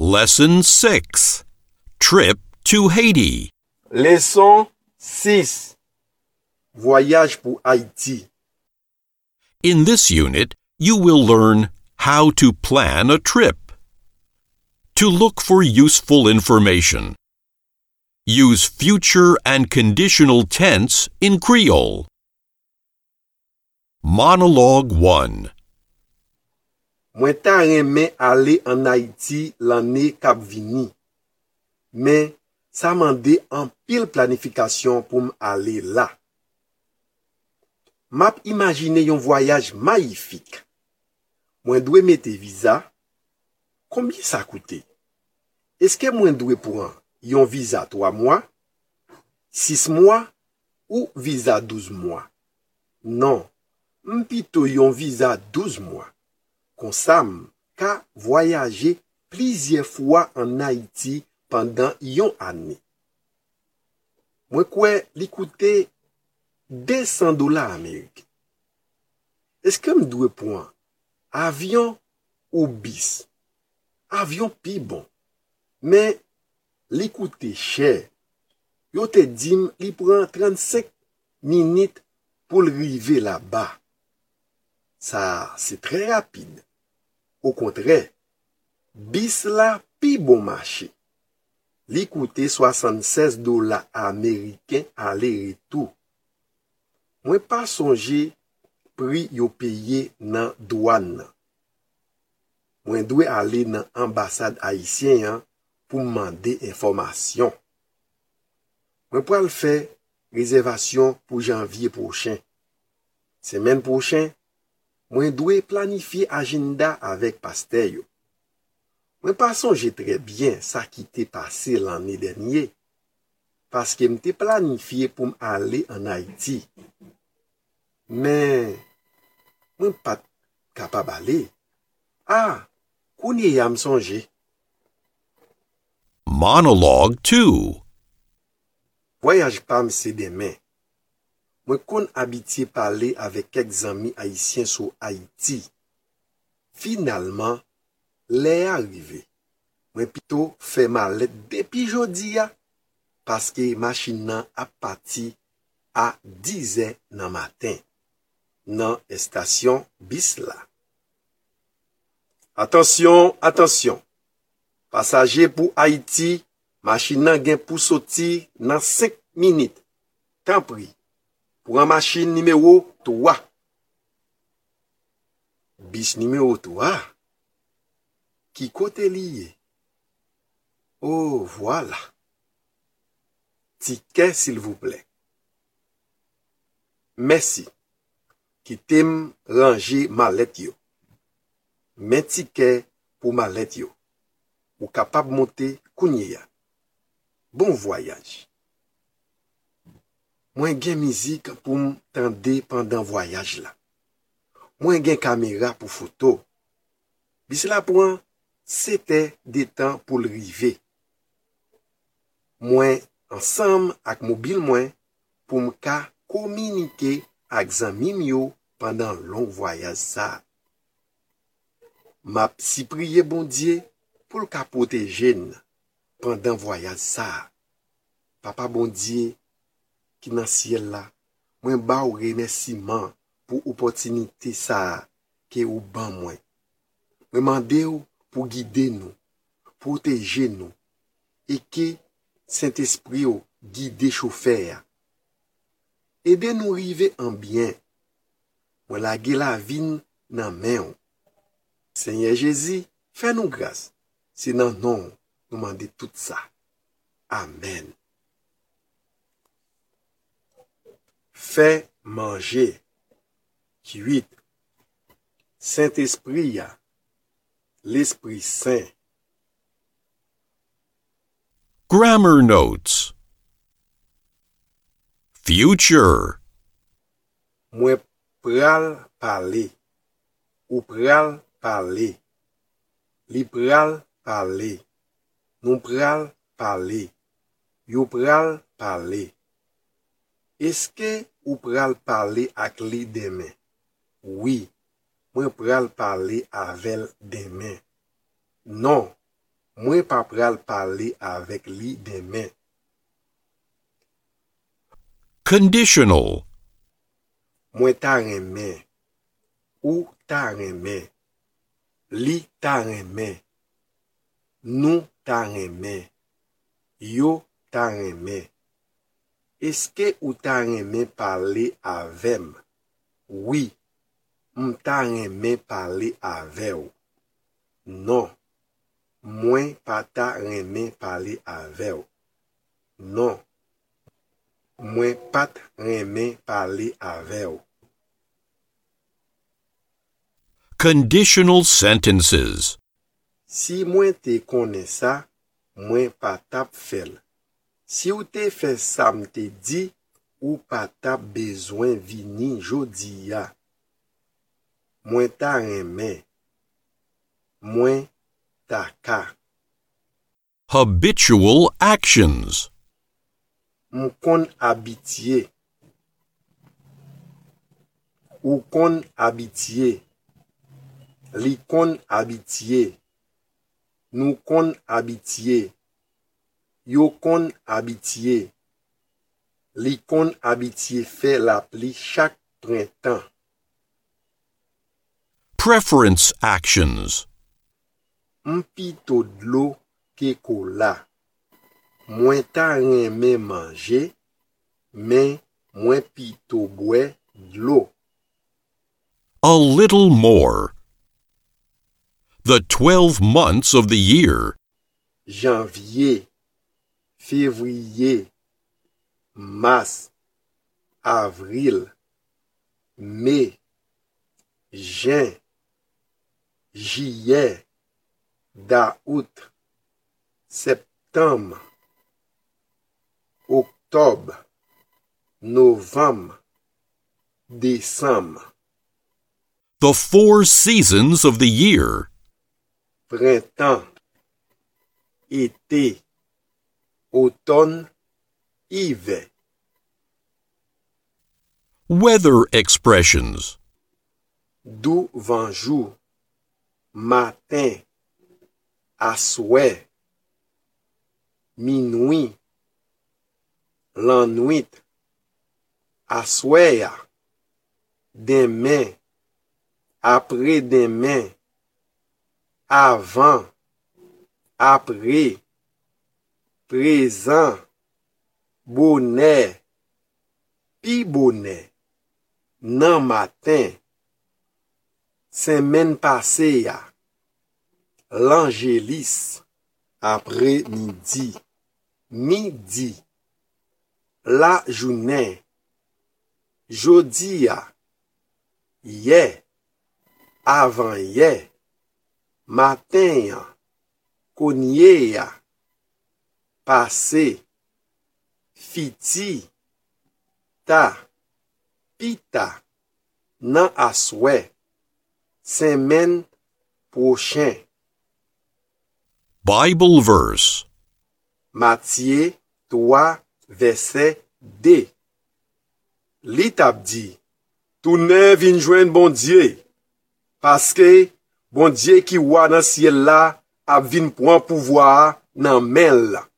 Lesson 6. Trip to Haiti. Leçon 6. Voyage pour Haïti. In this unit, you will learn how to plan a trip. To look for useful information. Use future and conditional tense in Creole. Monologue 1. Mwen ta reme ale en Haïti l'année k'ap vini. Men, sa mande an pile planifikasyon pou m'ale la. Map imagine yon voyage magnifique. Mwen dwe mette visa. Combien ça coûte? Est-ce que mwen dwe pran yon visa 3 mois, 6 mois ou visa 12 mois? Non, m'pito yon visa 12 mois. Konsam ka voyager plusieurs fois en Haïti pendant yon année. Mwen kwe li coûte $200 américains. Est-ce que m'dwe pran avion ou bis? Avion pi bon. Mais li coûte cher. Yo te dim li prend 35 minutes pour arriver là-bas. Ça, c'est très rapide. Au contraire, bis la pi bon marché. Li coûte $76 américains aller-retour. Mwen pa sonje prix yo paye nan douane. Mwen dwe ale nan ambassade haïtien pour demander information. Mwen pral faire réservation pour janvier prochain. Semaine prochain, mwen dwe planifier agenda avec pasteur yo. Mwen pa sonje très bien ça qui t'est passé l'année dernière parce que m'te planifié pour m'aller en Haïti. Mais mwen pas capable aller. Ah, kounye yam sonje. Monologue 2. Voyage pam se demain. Mwen kon habitué parler avec quelques amis haïtiens sur Haïti. Finalement, l'est arrivé. Mwen pito fait malet depuis jodi ya parce que machine nan a parti à 10h nan matin nan station bis la. Attention, attention. Passager pour Haïti, machine nan gen pour sortir dans 5 minutes. Tant pris. Pour un machine numéro 3. Bis numéro 3. Qui côté lié? Oh, voilà. Ticket, s'il vous plaît. Merci. Qui t'aime ranger mallette yo. Men ticket pour mallette yo. Ou capable monter kounye ya. Bon voyage. Mwen gen musique pour m'tende pendant voyage là. Mwen gen caméra pour photo. Bis la point, c'était des temps pour le river. Mwen ensemble avec mobile mwen pour m'ka communiquer avec zanmim yo pendant long voyage ça. M'a si prier bon Dieu pour le protéger pendant voyage ça. Papa bon Dieu qui dans ciel là, moi ba ou remerciement pour opportunité ça que ou ban moi. Moi mande ou pour guider nous, protéger nous et que Saint-Esprit ou guide chauffeur. Aidez nous arriver en bien. Moi lage la vie nan main. Seigneur Jésus, fais-nous grâce. C'est dans nom nous demander tout ça. Amen. Fais manger. 8. Saint-Esprit, l'Esprit Saint. Grammar notes. Future. Mwen pral parler. Ou pral parler. Li pral parler. Nou pral parler. Yo pral parler. Est-ce que ou pral parler ak li demain? Oui, mwen pral parler avec demain. Non, Mwen pa pral parler avec li demain. Conditional. Mwen ta remen. Ou ta remen. Li ta remen. Nou ta remen. Yo ta remen. Eske ou ta remen parler avem? Oui. M'ta remen parler avew. Non. Mwen pa ta remen parler avew. Non. Mwen pat remen parler avew. Conditional sentences. Si mwen te konen sa, mwen pa tap fel. Si ou te fe sa mte di, ou pa tap bezwen vini jodi ya. Mwen ta remen. Mwen ta ka. Habitual actions. M kon abitye. Ou kon abitye. Li kon abitye. Nou kon abitye. Yo kon abitye. Li kon abitye fe la pli chak printan. Preference actions. Mpito dlo ke kola. Mwen ta remen manje, men mwen pito bwe dlo. A little more. The 12 months of the year. Janvier, février, mars, avril, mai, juin, juillet, d'août, septembre, octobre, novembre, décembre. The 4 seasons of the year. Printemps, été, automne, hiver. Weather expressions. Dou van jour, matin, asouè, minuit, lan nuit, asouè, demain, après demain, avant, après, présent, bonnet, pi bonnet, nan matin, semaine passée ya, l'angélis, après-midi, midi, la journée, jodi ya, hier, avant-hier, matin ya, konye ya, passé, fiti, ta, pita, nan aswe, semaine prochain. Bible verse. Matthieu 3, verset 2. Li tap di, tourne vin jwen bon Dieu, paske bon Dieu ki wa nan ciel la ap vin pran pouvoir nan men la.